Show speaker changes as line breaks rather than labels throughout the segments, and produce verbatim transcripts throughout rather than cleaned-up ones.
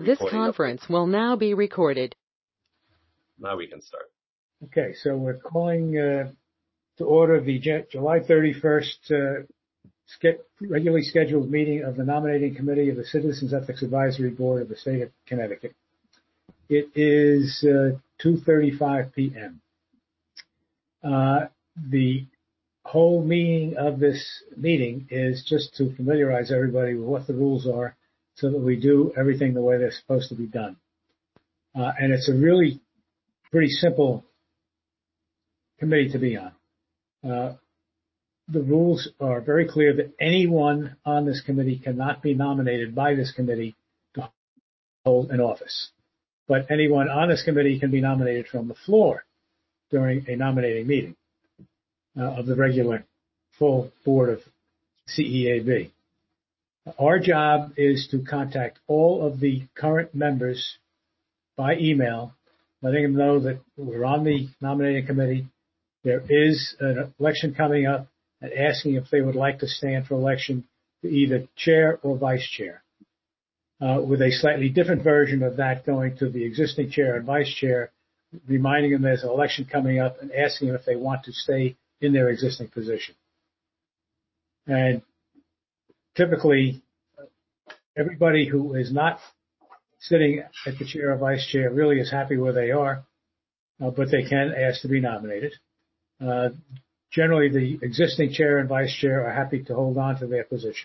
This conference will now be recorded.
Now we can start.
Okay, so we're calling uh, to order the J- July thirty-first uh, ske- regularly scheduled meeting of the Nominating Committee of the Citizens Ethics Advisory Board of the State of Connecticut. It is uh, two thirty-five p.m. Uh, the whole meaning of this meeting is just to familiarize everybody with what the rules are so that we do everything the way they're supposed to be done. Uh, and it's a really pretty simple committee to be on. Uh, the rules are very clear that anyone on this committee cannot be nominated by this committee to hold an office. But anyone on this committee can be nominated from the floor during a nominating meeting uh, of the regular full board of C E A B. Our job is to contact all of the current members by email, letting them know that we're on the nominating committee. There is an election coming up, and asking if they would like to stand for election to either chair or vice chair, uh, with a slightly different version of that going to the existing chair and vice chair, reminding them there's an election coming up and asking them if they want to stay in their existing position. And typically, everybody who is not sitting at the chair or vice chair really is happy where they are, uh, but they can ask to be nominated. Uh, generally, the existing chair and vice chair are happy to hold on to their position.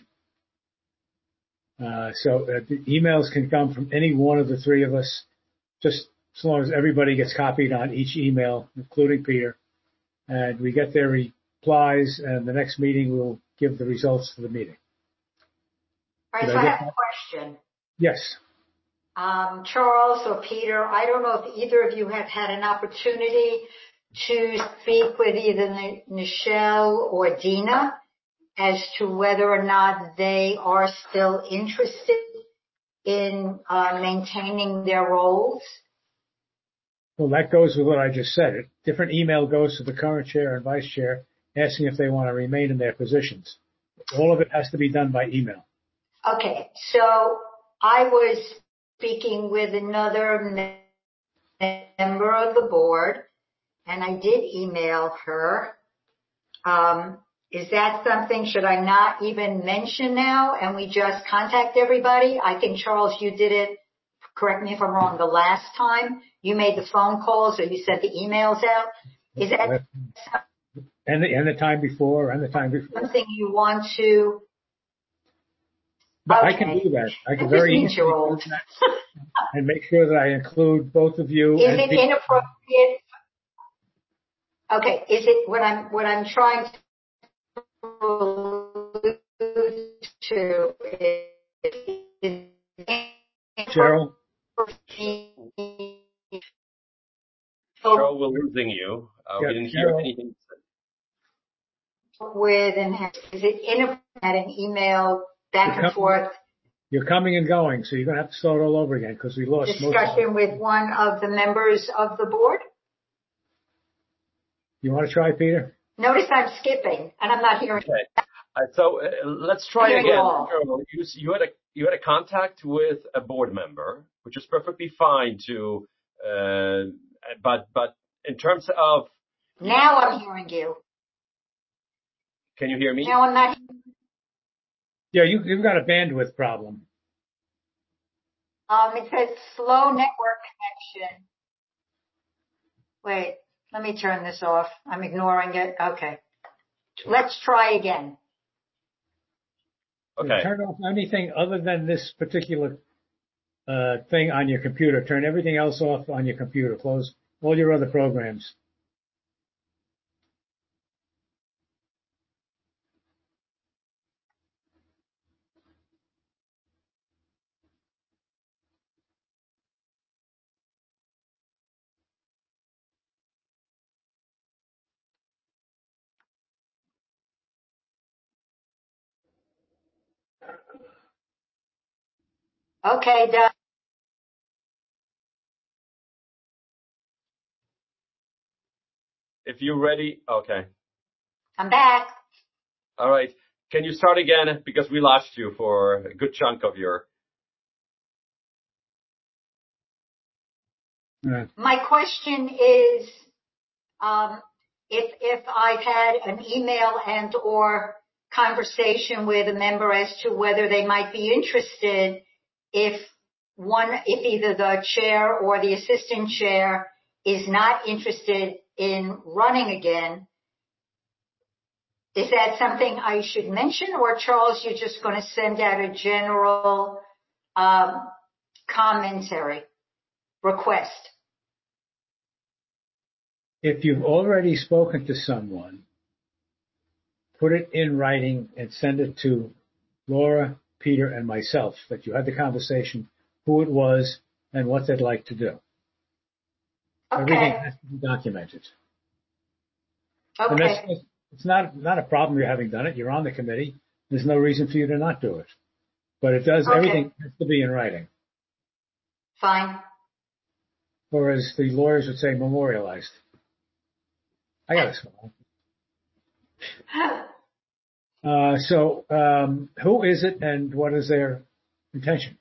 Uh, so uh, the emails can come from any one of the three of us, just as long as everybody gets copied on each email, including Peter, and we get their replies, and the next meeting we'll give the results to the meeting.
All right, so I, I have that? a question.
Yes.
Um, Charles or Peter, I don't know if either of you have had an opportunity to speak with either Nichelle or Dina as to whether or not they are still interested in uh, maintaining their roles.
Well, that goes with what I just said. A different email goes to the current chair and vice chair asking if they want to remain in their positions. All of it has to be done by email.
Okay, so I was speaking with another member of the board, and I did email her. Um, is that something, should I not even mention now and we just contact everybody? I think, Charles, you did it, correct me if I'm wrong, the last time. You made the phone calls or you sent the emails out. Is that
and the, and the time before and the time before.
Something you want to...
But
okay.
I can do that. I can
that
very
easily do
that and make sure that I include both of you.
Is
and
it
people.
inappropriate? Okay, is it what I'm what I'm trying to allude to is
Cheryl?
Cheryl, we're losing you. Uh,
yeah,
we didn't
Cheryl.
hear anything.
With and is it inappropriate an email back
You're
and
coming,
forth?
You're coming and going, so you're going to have to start all over again because we lost
discussion
most of
with one of the members of the board.
You want to try, Peter?
Notice I'm skipping, and I'm not hearing.
Okay. Uh, so uh, let's try again. Cheryl, you, you had a you had a contact with a board member, which is perfectly fine to. Uh, but but in terms of
now, I'm hearing you.
Can you hear me?
Now I'm not.
Yeah, you, you've got a bandwidth problem.
Um, it says slow network connection. Wait, let me turn this off. I'm ignoring it. Okay. Let's try again.
Okay.
Turn off anything other than this particular uh, thing on your computer. Turn everything else off on your computer. Close all your other programs.
Okay, done.
If you're ready, okay.
I'm back.
All right. Can you start again? Because we lost you for a good chunk of your
Right.
My question is, um, if if I've had an email and or conversation with a member as to whether they might be interested, if one, if either the chair or the assistant chair is not interested in running again, is that something I should mention, or Charles, you're just going to send out a general um, commentary request?
If you've already spoken to someone, put it in writing and send it to Laura, Peter, and myself that you had the conversation, who it was, and what they'd like to do.
Okay.
Everything has to be documented.
Okay.
And that's, it's not not a problem you're having done it. You're on the committee. There's no reason for you to not do it. But it does,
Okay.
everything has to be in writing.
Fine.
Or as the lawyers would say, memorialized. I got a smile. Uh, so, um, who is it and what is their intention?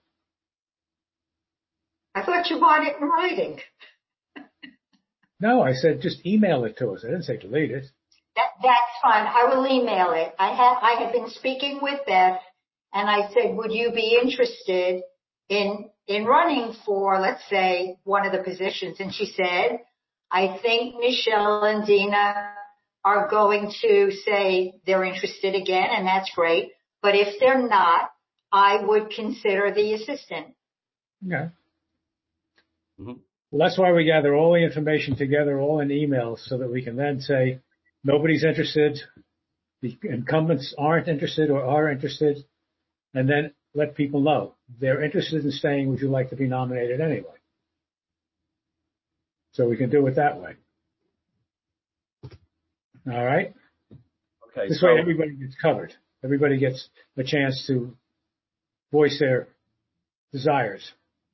I thought you want it in writing.
No, I said just email it to us. I didn't say delete it.
That, that's fine. I will email it. I had, I had been speaking with Beth and I said, would you be interested in, in running for, let's say, one of the positions? And she said, I think Michelle and Dina are going to say they're interested again, and that's great. But if they're not, I would consider the assistant.
Okay.
Mm-hmm.
Well, that's why we gather all the information together, all in emails, so that we can then say nobody's interested, the incumbents aren't interested or are interested, and then let people know they're interested in staying. Would you like to be nominated anyway? So we can do it that way. All right.
Okay.
This
so,
way, everybody gets covered. Everybody gets a chance to voice their desires.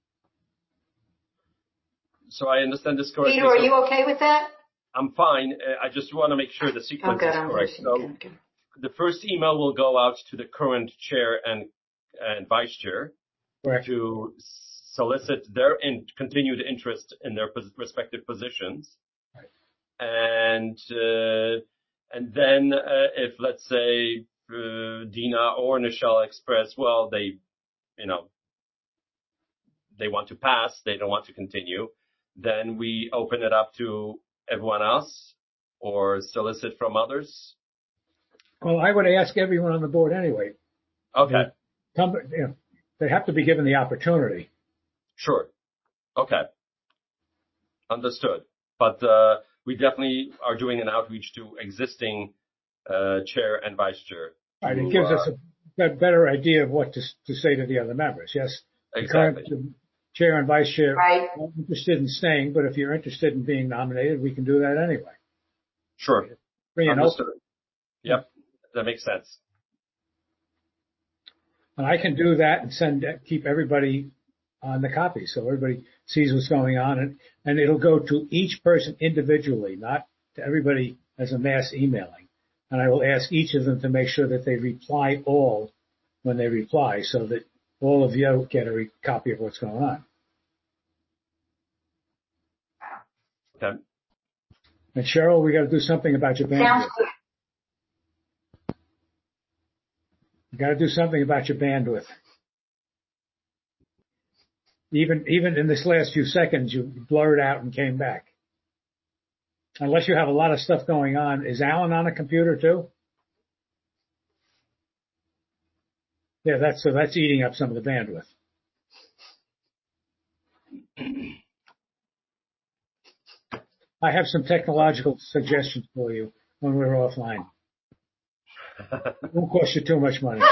so I understand this correctly.
Peter, are
So
you okay with that?
I'm fine. Uh, I just want to make sure the sequence
Okay,
is
I'm
correct.
listening.
So
Okay, okay.
the first email will go out to the current chair and and vice chair
Correct.
to solicit their in, continued interest in their pos- respective positions.
Right.
And uh, and then uh, if, let's say, uh, Dina or Michelle express, well, they, you know, they want to pass, they don't want to continue, then we open it up to everyone else or solicit from others.
Well, I would ask everyone on the board anyway.
Okay,
Come, you know, they have to be given the opportunity.
sure. Okay, understood. But uh, we definitely are doing an outreach to existing uh, chair and vice chair.
Right.
to,
It gives
uh,
us a, a better idea of what to, to say to the other members. Yes. The
Exactly.
current chair and vice chair
Right.
are interested in staying, but if you're interested in being nominated, we can do that anyway.
Sure.
Free and
Understood.
open.
Yep, that makes sense.
And I can do that and send, keep everybody on the copy so everybody sees what's going on, and, and it'll go to each person individually, not to everybody as a mass emailing. And I will ask each of them to make sure that they reply all when they reply so that all of you get a re- copy of what's going on.
Okay.
And Cheryl, we got to do something about your bandwidth.
Sounds good.
You got to do something about your bandwidth. Even even in this last few seconds, you blurred out and came back. Unless you have a lot of stuff going on. Is Alan on a computer too? Yeah, that's so that's eating up some of the bandwidth. I have some technological suggestions for you when we're offline. It won't cost you too much money.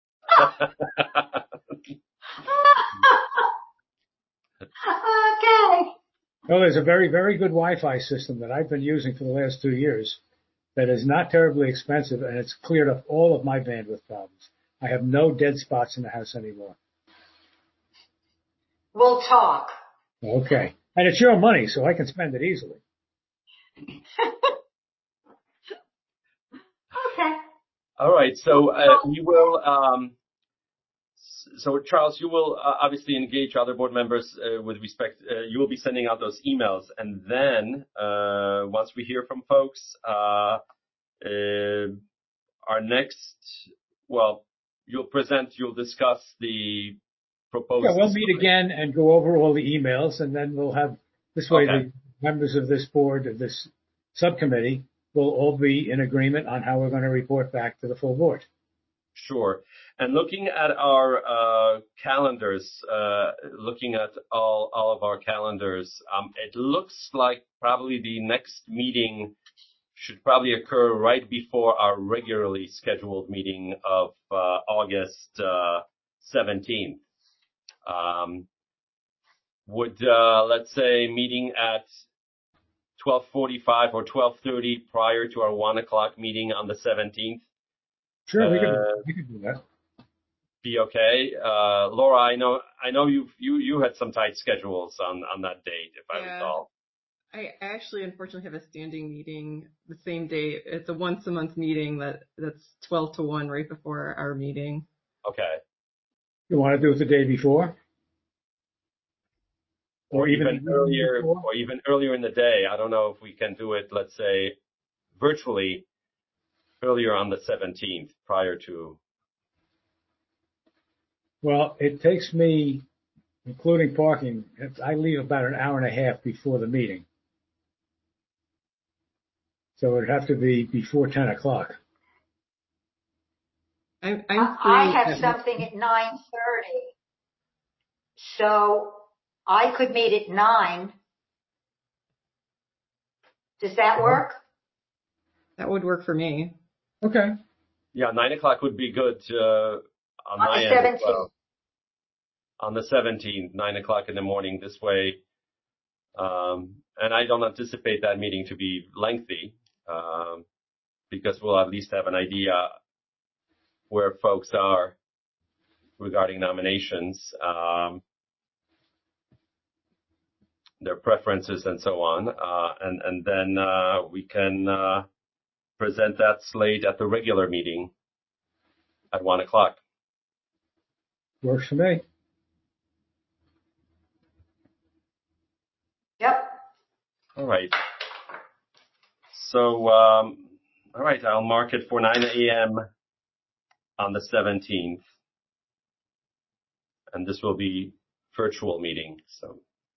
Okay.
Well, there's a very, very good Wi-Fi system that I've been using for the last two years that is not terribly expensive, and it's cleared up all of my bandwidth problems. I have no dead spots in the house anymore.
We'll talk.
Okay. And it's your money, so I can spend it easily.
Okay.
All right. So uh, we will um, so Charles, you will uh, obviously engage other board members uh, with respect. Uh, you will be sending out those emails, and then uh, once we hear from folks, uh, uh, our next, well, you'll present, you'll discuss the proposed.
Yeah, we'll meet again and go over all the emails, and then we'll have this way
Okay.
the members of this board, of this subcommittee, will all be in agreement on how we're going to report back to the full board.
Sure. And looking at our uh, calendars, uh, looking at all, all of our calendars, um, it looks like probably the next meeting should probably occur right before our regularly scheduled meeting of uh, August uh, seventeenth. Um, would, uh, let's say, meeting at twelve forty-five or twelve thirty prior to our one o'clock meeting on the seventeenth
Sure, we
Uh,
can, we can do that.
be okay? Uh, Laura, I know, I know you, you, you had some tight schedules on, on that date, if I
Yeah.
recall.
I actually unfortunately have a standing meeting the same day. It's a once a month meeting that that's twelve to one right before our meeting.
Okay.
You want to do it the day before?
Or even
the
earlier,
before?
or even earlier in the day. I don't know if we can do it, let's say, virtually earlier on the seventeenth prior to.
Well, it takes me, including parking, I leave about an hour and a half before the meeting. So it'd have to be before ten o'clock.
I'm, I'm
I
free
I have
at-
something at nine thirty. So I could meet at nine. Does that work?
That would work for me.
Okay.
Yeah, nine o'clock would be good, uh, on
On
my
the
end as
seventeenth.
well. On the seventeenth, nine o'clock in the morning, this way. Um, and I don't anticipate that meeting to be lengthy, um, because we'll at least have an idea where folks are regarding nominations, um, their preferences and so on. Uh, and, and then, uh, we can, uh, present that slate at the regular meeting at one o'clock.
Works for me.
Yep.
All right. So, um, all right, I'll mark it for nine a.m. on the seventeenth. And this will be virtual meeting. So,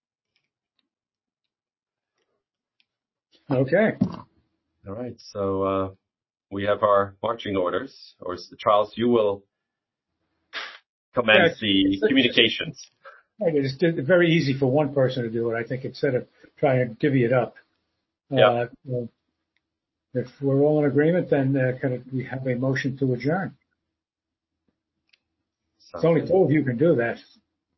Okay.
all right. So, uh, we have our marching orders, or Charles, you will commence
Yeah,
the communications.
Right, it's just very easy for one person to do it, I think, instead of trying to divvy it up.
Yeah.
Uh, well, if we're all in agreement, then uh, can we have a motion to adjourn? It's only two of you can do that.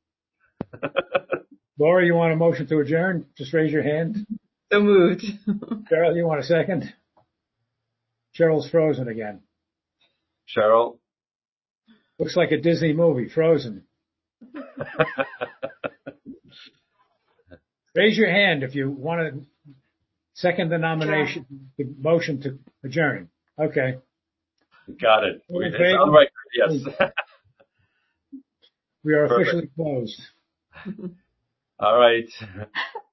Laura, you want a motion to adjourn? Just raise your hand.
So moved.
Cheryl, you want a second? Cheryl's frozen again.
Cheryl?
Looks like a Disney movie, Frozen. Raise your hand if you want to second the nomination, the motion to adjourn. Okay.
Got it.
All in
It's
favor?
on record, yes.
We are
Perfect.
officially closed.
All right.